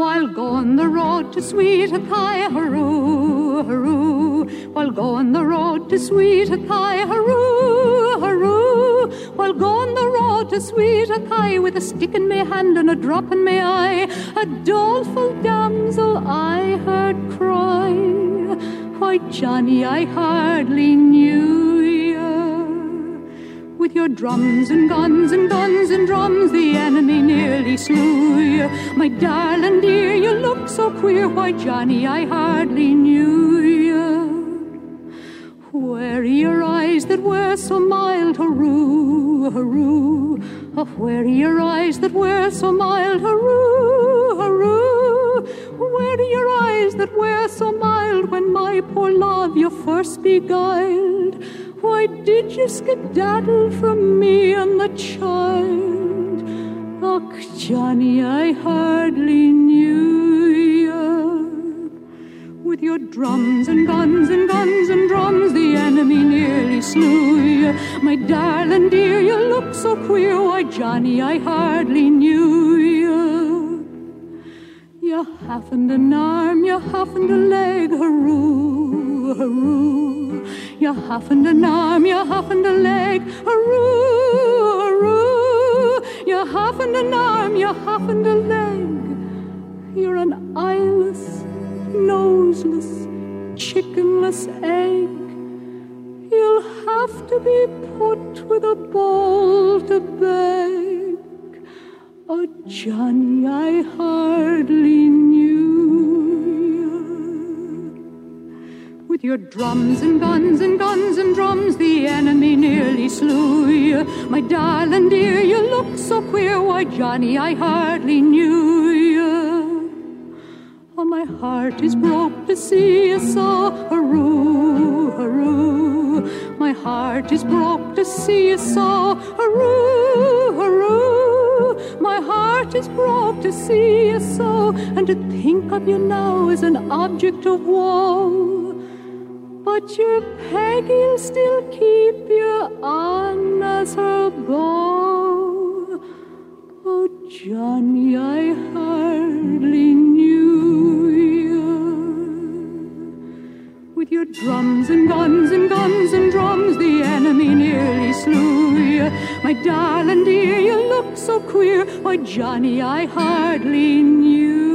While going the road to sweet Athy, hurroo, hurroo. While going the road to sweet Athy, hurroo, hurroo. While going the road to sweet Athy, with a stick in my hand and a drop in my eye, a doleful damsel I heard cry, why, Johnny, I hardly knew ya. With your drums and guns and guns and drums, the enemy nearly slew you. My darling dear, you look so queer, why, Johnny, I hardly knew you. Where are your eyes that were so mild, hurroo, hurroo? Oh, where are your eyes that were so mild, hurroo, hurroo? Where are your eyes that were so mild when my poor love you first beguiled? Why did you skedaddle from me and the child? Och, Johnny, I hardly knew you. With your drums and guns and guns and drums, the enemy nearly slew you. My darling dear, you look so queer, why, Johnny, I hardly knew you. You haven't an arm, you haven't a leg, hurroo, hurroo. You haven't an arm, you haven't a leg, hurroo, hurroo. You haven't an arm, you haven't a leg. You're an eyeless, noseless, chickenless egg. You'll have to be put with a bowl to beg. Oh, Johnny, I hardly knew you. With your drums and guns and guns and drums, the enemy nearly slew you. My darling dear, you look so queer, why, Johnny, I hardly knew you. Oh, my heart is broke to see you so, hurroo, hurroo. My heart is broke to see you so, hurroo, hurroo. My heart is broke to see you so, and to think of you now is an object of woe. But your Peggy'll still keep you on as her beau. Oh, Johnny, I hardly knew you. With your drums and guns and guns and drums, the enemy nearly slew you. My darling dear, you look so queer, why, Johnny, I hardly knew.